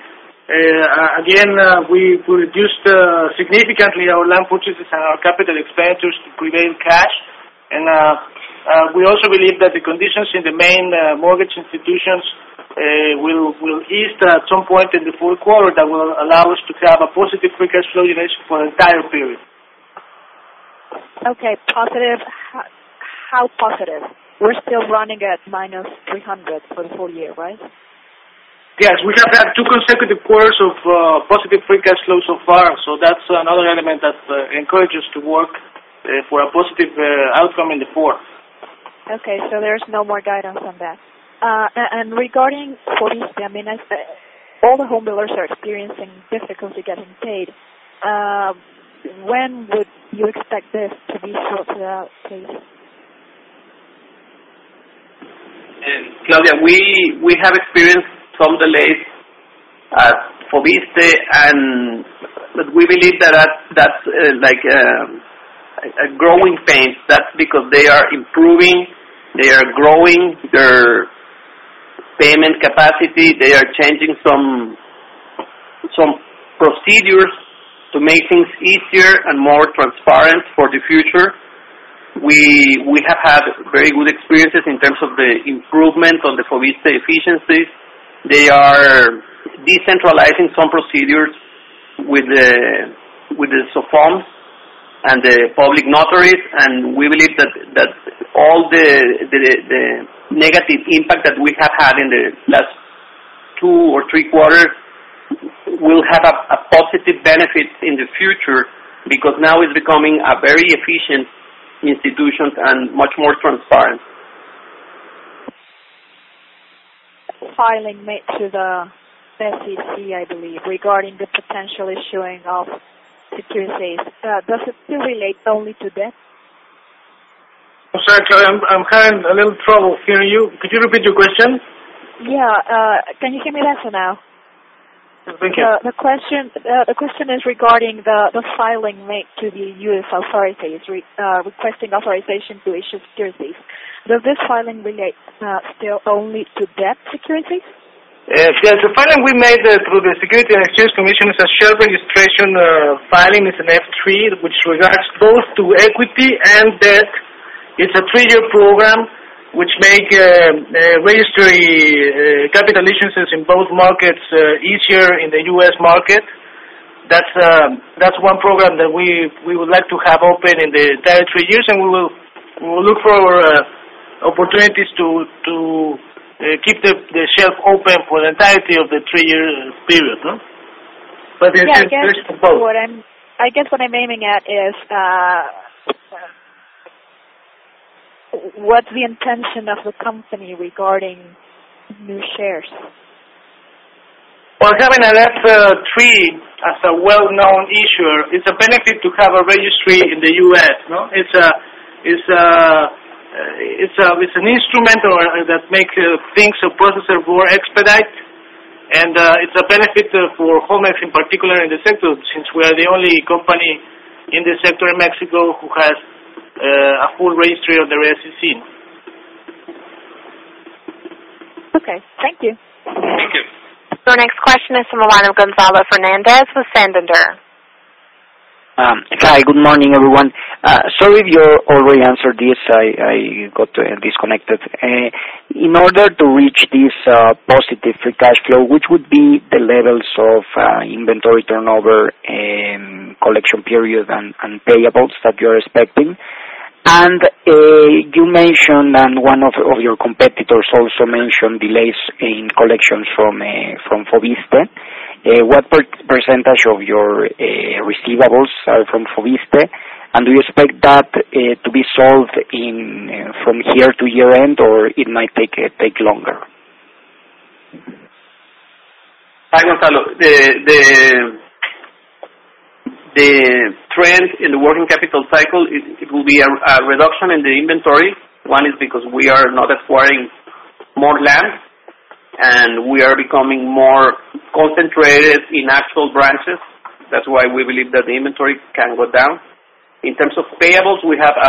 We reduced significantly our land purchases and our capital expenditures to preserve cash, and we also believe that the conditions in the main mortgage institutions will ease at some point in the fourth quarter that will allow us to have a positive free cash flow generation for the entire period. Okay, positive. How positive? We're still running at minus 300 for the full year, right? Yes, we have had 2 consecutive quarters of positive free cash flow so far, so that's another element that encourages us to work for a positive outcome in the fourth. Okay, so there's no more guidance on that. And regarding Foviste, I mean, all the home builders are experiencing difficulty getting paid. When would you expect this to be sorted out, please? Claudia, we have experienced some delays at Foviste, but we believe that's like a growing pain. That's because they are improving, they are growing their payment capacity, they are changing some procedures to make things easier and more transparent for the future. We have had very good experiences in terms of the improvement on the Foviste efficiencies. They are decentralizing some procedures with the SOFOMs, and the public notaries, and we believe that all the negative impact that we have had in the last 2 or 3 quarters will have a positive benefit in the future, because now it's becoming a very efficient institution and much more transparent. Filing made to the SEC, I believe, regarding the potential issuing of securities. Does it still relate only to debt? I'm sorry, Claudia, I'm having a little trouble hearing you. Could you repeat your question? Yeah, can you hear me better now? Thank you. The question is regarding the filing made to the U.S. authorities requesting authorization to issue securities. Does this filing relate still only to debt securities? Yes, the filing we made through the Securities and Exchange Commission is a shelf registration filing. It's an F3, which regards both to equity and debt. It's a 3-year program which make registry capital issuances in both markets easier in the U.S. market. That's one program that we would like to have open in the entire 3 years, and we will look for opportunities to keep the shelf open for the entirety of the 3-year period. No? But yeah, I guess what I'm aiming at is what's the intention of the company regarding new shares? Well, having an F3 as a well-known issuer, it's a benefit to have a registry in the U.S. No, it's an instrument that makes things a processor more expedite, and it's a benefit for Homex in particular in the sector, since we are the only company in the sector in Mexico who has a full registry of the SEC. Okay, thank you. Thank you. Your next question is from the line of Gonzalo Fernandez with Santander. Hi, good morning, everyone. Sorry if you already answered this. I got disconnected. In order to reach this positive free cash flow, which would be the levels of inventory turnover, collection period, and payables that you're expecting? And you mentioned, and one of your competitors also mentioned, delays in collections from Foviste. What percentage of your receivables are from Foviste, and do you expect that to be solved from here to year end, or it might take longer? Hi, Gonzalo. The trend in the working capital cycle, it will be a reduction in the inventory. One is because we are not acquiring more land, and we are becoming more concentrated in actual branches. That's why we believe that the inventory can go down. In terms of payables, we have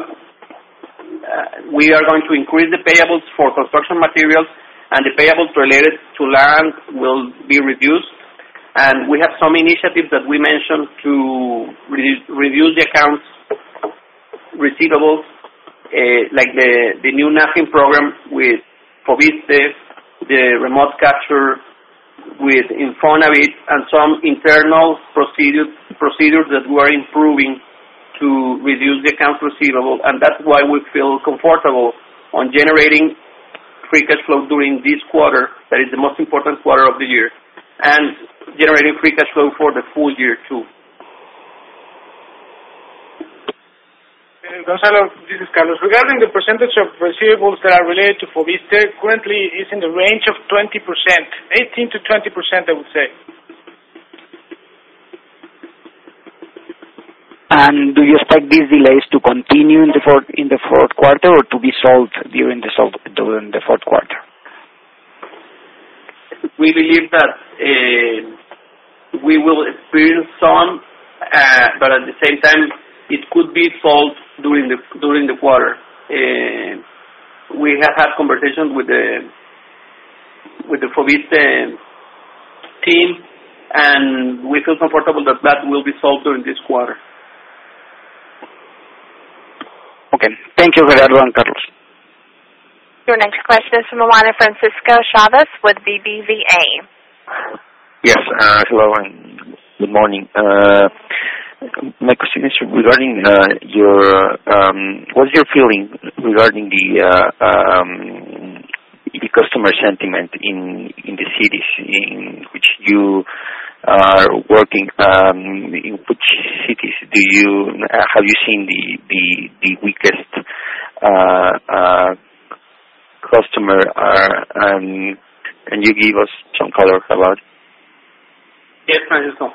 we are going to increase the payables for construction materials, and the payables related to land will be reduced. And we have some initiatives that we mentioned to reduce the accounts receivables, like the new NAFIN program with Foviste, the remote capture with Infonavit, and some internal procedures that we are improving to reduce the accounts receivable. And that's why we feel comfortable on generating free cash flow during this quarter, that is the most important quarter of the year, and generating free cash flow for the full year too. Gonzalo, this is Carlos. Regarding the percentage of receivables that are related to Foviste, currently is in the range of 20%, 18 to 20%, I would say. And do you expect these delays to continue in the fourth quarter, or to be solved during the fourth quarter? We believe that we will experience some, but at the same time, it could be solved during the quarter. We have had conversations with the Foviste team, and we feel comfortable that will be solved during this quarter. Okay. Thank you, Gerardo and Carlos. Your next question is from the line of Francisco Chavez with BBVA. Yes, hello and good morning. my question is regarding what's your feeling regarding the customer sentiment in the cities in which you are working? In which cities have you seen the weakest customer? Can you give us some color about it? Yes, Francisco.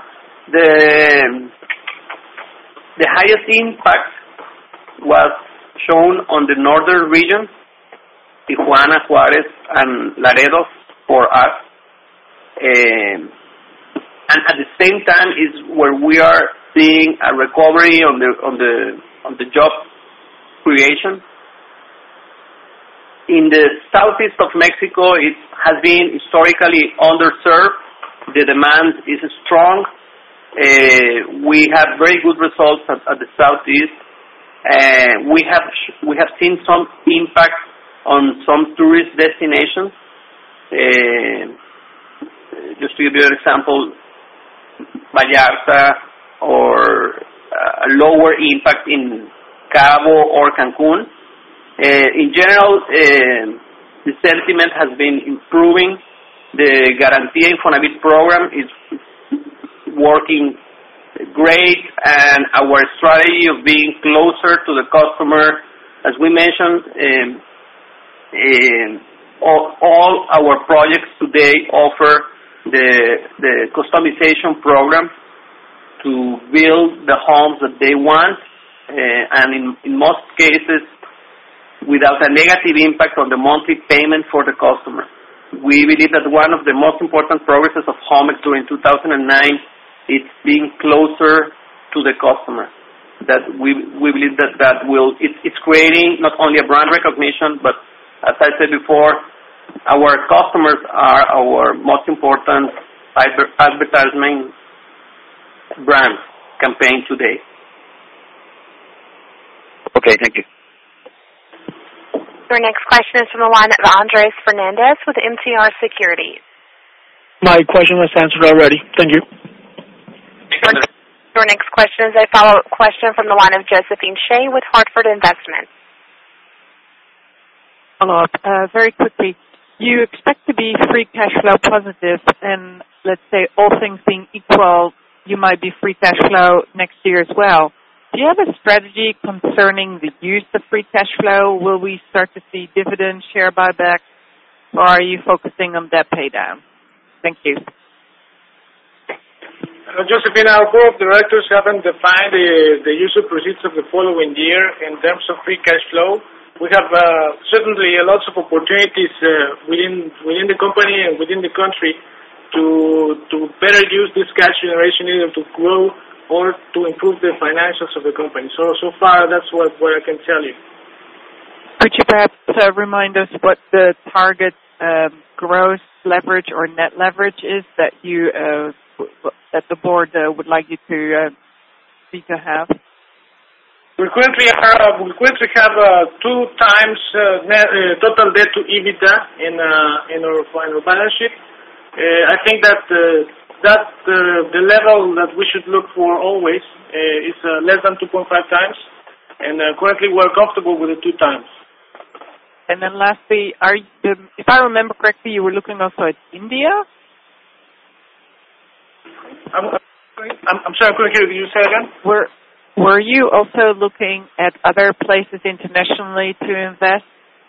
The highest impact was shown on the northern region, Tijuana, Juárez, and Laredo for us. And at the same time is where we are seeing a recovery on the job creation. In the southeast of Mexico, it has been historically underserved. The demand is strong. We have very good results at the southeast. We have seen some impact on some tourist destinations. Just to give you an example, Vallarta, or a lower impact in Cabo or Cancun. In general, the sentiment has been improving. The Garantía Infonavit program is working great, and our strategy of being closer to the customer, as we mentioned, all our projects today offer the customization program to build the homes that they want, and in most cases without a negative impact on the monthly payment for the customer. We believe that one of the most important progresses of Homex during 2009 is being closer to the customer. That we believe that will it's creating not only a brand recognition, but as I said before, our customers are our most important advertising brand campaign today. Okay, thank you. Your next question is from the line of Andres Fernandez with MTR Securities. My question was answered already. Thank you. Your next question is a follow-up question from the line of Josephine Shea with Hartford Investments. Follow-up. Very quickly, you expect to be free cash flow positive, and let's say all things being equal, you might be free cash flow next year as well. Do you have a strategy concerning the use of free cash flow? Will we start to see dividend share buybacks, or are you focusing on debt pay down? Thank you. Josephine, our board of directors haven't defined the use of proceeds of the following year in terms of free cash flow. We have certainly lots of opportunities within the company and within the country to better use this cash generation either to grow or to improve the financials of the company. So far, that's what I can tell you. Could you perhaps remind us what the target gross leverage or net leverage is that you that the board would like you to have? We currently have 2 times total debt to EBITDA in our balance sheet. I think that the level that we should look for always is less than 2.5 times, and currently we're comfortable with the 2 times. And then lastly, if I remember correctly, you were looking also at India? I'm sorry, I couldn't hear you. Say again? Were you also looking at other places internationally to invest?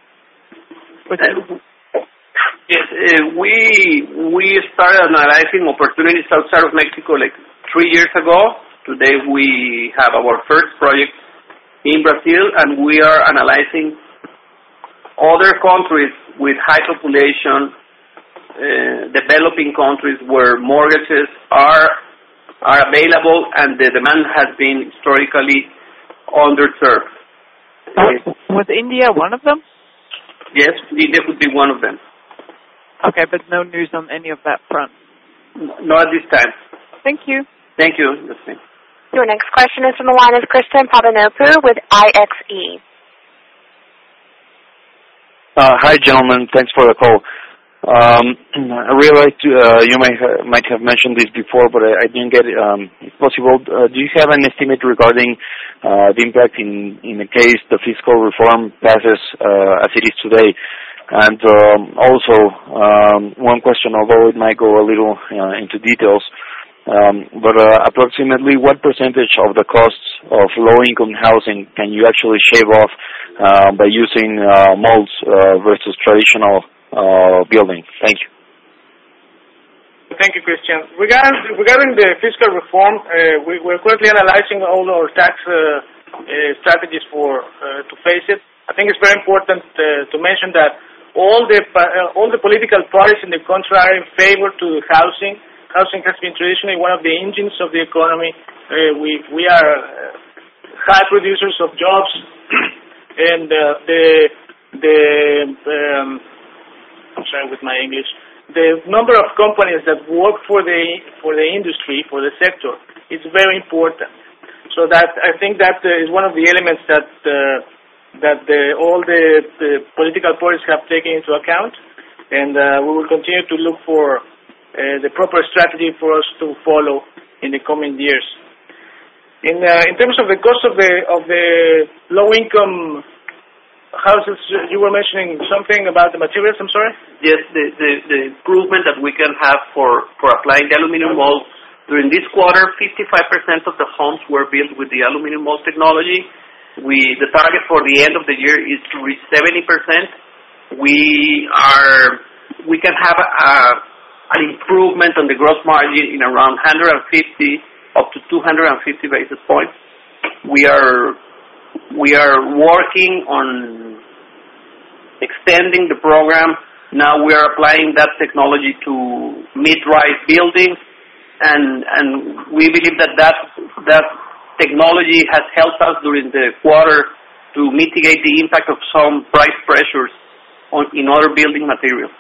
Yes, we started analyzing opportunities outside of Mexico like 3 years ago. Today we have our first project in Brazil, and we are analyzing other countries with high population, developing countries where mortgages are available and the demand has been historically underserved. Was India one of them? Yes, India would be one of them. Okay, but no news on any of that front? Not at this time. Thank you. Thank you. Your next question is from the line of Christian Pavanopoulos with IXE. Hi, gentlemen. Thanks for the call. I realized you might have mentioned this before, but I didn't get it. If possible, do you have an estimate regarding the impact in the case the fiscal reform passes as it is today? And also, one question, although it might go a little into details, but approximately what percentage of the costs of low-income housing can you actually shave off by using molds versus traditional building? Thank you. Thank you, Christian. Regarding the fiscal reform, we're currently analyzing all our tax strategies to face it. I think it's very important to mention that all the political parties in the country are in favor to housing. Housing has been traditionally one of the engines of the economy. We are high producers of jobs, and I'm sorry with my English. The number of companies that work for the industry, for the sector, is very important. So that I think that is one of the elements that all the political parties have taken into account, and we will continue to look for the proper strategy for us to follow in the coming years. In terms of the cost of the low-income houses, you were mentioning something about the materials. I'm sorry. Yes, the improvement that we can have for applying the aluminum mold. During this quarter, 55% of the homes were built with the aluminum mold technology. The target for the end of the year is to reach 70%. We can have an improvement on the gross margin in around 150 up to 250 basis points. We are working on extending the program. Now we are applying that technology to mid-rise buildings, and we believe that technology has helped us during the quarter to mitigate the impact of some price pressures in other building materials.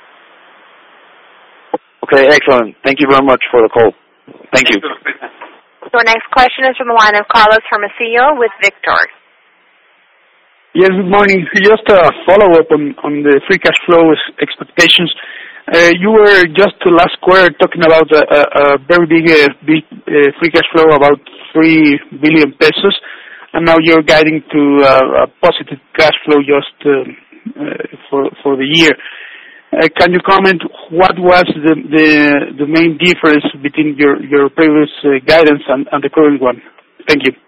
Okay, excellent. Thank you very much for the call. Thank you. So our next question is from the line of Carlos Hermosillo with Victor. Yes, good morning. Just a follow-up on the free cash flow expectations. You were just last quarter talking about a very big free cash flow, about 3 billion pesos, and now you're guiding to a positive cash flow just for the year. Can you comment what was the main difference between your previous guidance and the current one? Thank you.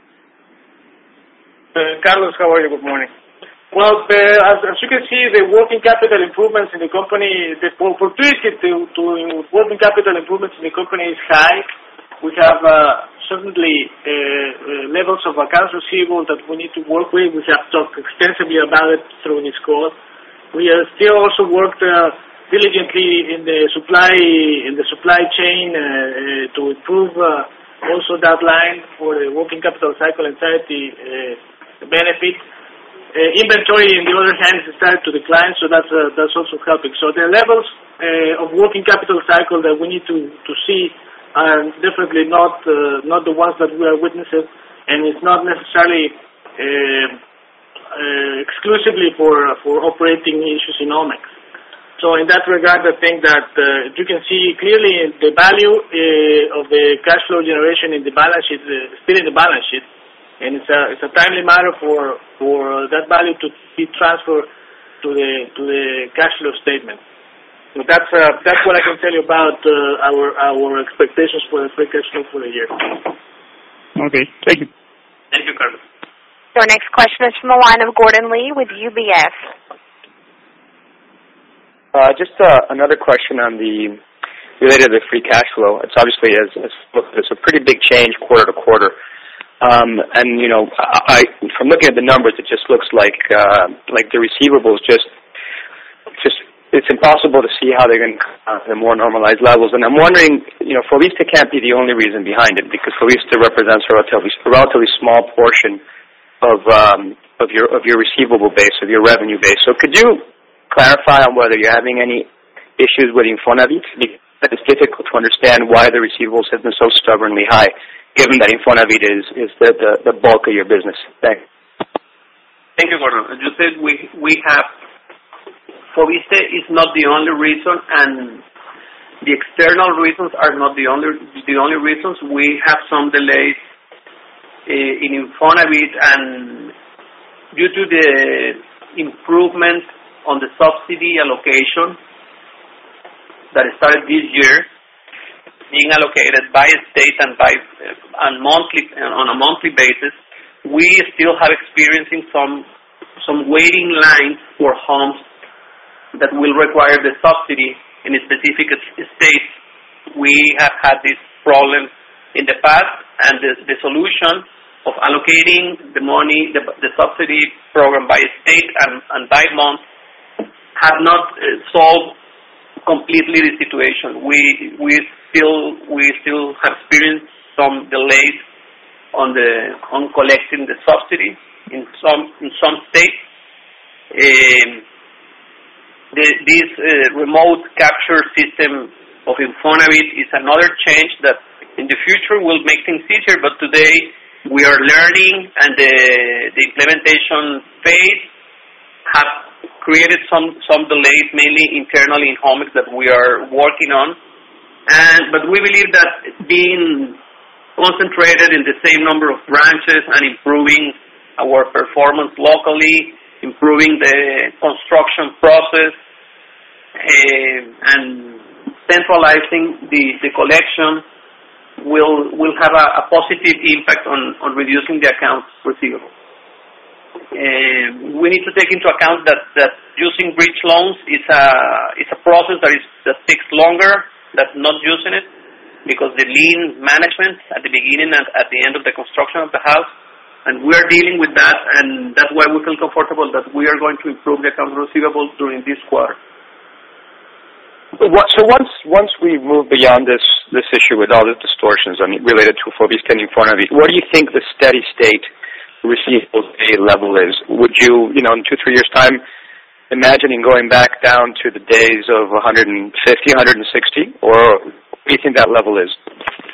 Carlos, how are you? Good morning. Well, as you can see, the working capital improvements in the company, the opportunity to working capital improvements in the company is high. We have certainly levels of accounts receivable that we need to work with. We have talked extensively about it through this call. We are still also worked diligently in the supply chain to improve also that line for the working capital cycle entirety benefit. Inventory, on the other hand, has started to decline, so that's also helping. So the levels of working capital cycle that we need to see are definitely not the ones that we are witnessing, and it's not necessarily exclusively for operating issues in Almex. So in that regard, I think that you can see clearly the value of the cash flow generation in the balance sheet, still in the balance sheet, and it's a timely matter for that value to be transferred to the cash flow statement. So that's what I can tell you about our expectations for the free cash flow for the year. Okay, thank you. Thank you, Carlos. Our next question is from the line of Gordon Lee with UBS. Just another question on related to the free cash flow. It's obviously it's a pretty big change quarter to quarter, and you know, from looking at the numbers, it just looks like the receivables just it's impossible to see how they're going to come to more normalized levels. And I'm wondering, you know, Foviste can't be the only reason behind it, because Foviste represents a relatively small portion of your receivable base, of your revenue base. So could you clarify on whether you're having any issues with Infonavit? Because it's difficult to understand why the receivables have been so stubbornly high, given that Infonavit is the bulk of your business. Thanks. Thank you, Gordon. As you said, we have Foviste is not the only reason, and the external reasons are not the only reasons. We have some delays in Infonavit, and due to the improvement on the subsidy allocation that started this year, being allocated by state and on a monthly basis, we still have experiencing some waiting lines for homes that will require the subsidy in a specific states. We have had this problem in the past, and the solution of allocating the money, the subsidy program by state and by month, have not solved completely the situation. We still have experienced some delays on collecting the subsidy in some states. This remote capture system of Infonavit is another change that in the future will make things easier, but today we are learning, and the implementation phase have created some delays, mainly internally in Homex, that we are working on. But we believe that being concentrated in the same number of branches and improving our performance locally, improving the construction process, and centralizing the collection will have a positive impact on reducing the accounts receivable. We need to take into account that using bridge loans is a process that takes longer than not using it, because the lien management at the beginning and at the end of the construction of the house, and we are dealing with that, and that's why we feel comfortable that we are going to improve the accounts receivable during this quarter. So once we move beyond this issue with all the distortions, I mean, related to Foviste and Infonavit, what do you think the steady state receivables level is? Would you, in 2-3 years' time, imagining going back down to the days of 150, 160, or what do you think that level is?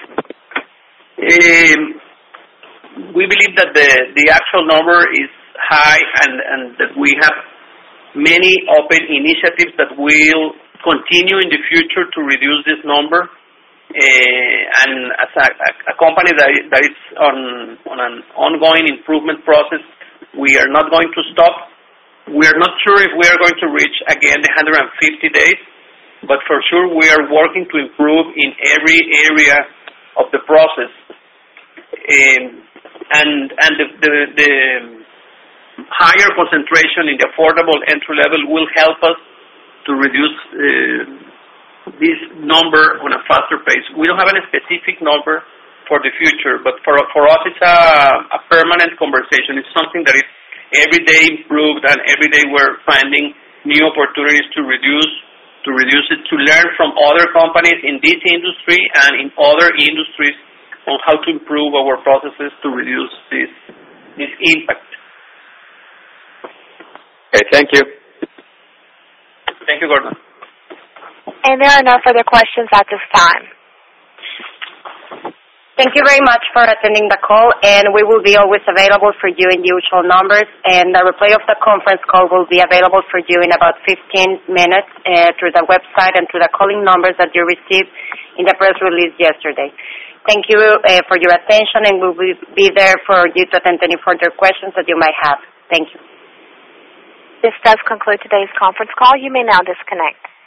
We believe that the actual number is high, and that we have many open initiatives that will continue in the future to reduce this number. And as a company that is on an ongoing improvement process, we are not going to stop. We are not sure if we are going to reach again the 150 days, but for sure we are working to improve in every area of the process. And the higher concentration in the affordable entry level will help us to reduce this number on a faster pace. We don't have any specific number for the future, but for us it's a permanent conversation. It's something that is every day improved, and every day we're finding new opportunities to reduce it, to learn from other companies in this industry and in other industries on how to improve our processes to reduce this impact. Okay, thank you. Thank you, Gordon. And there are no further questions at this time. Thank you very much for attending the call, and we will be always available for you in the usual numbers, and the replay of the conference call will be available for you in about 15 minutes through the website and through the calling numbers that you received in the press release yesterday. Thank you for your attention, and we will be there for you to attend any further questions that you might have. Thank you. This does conclude today's conference call. You may now disconnect.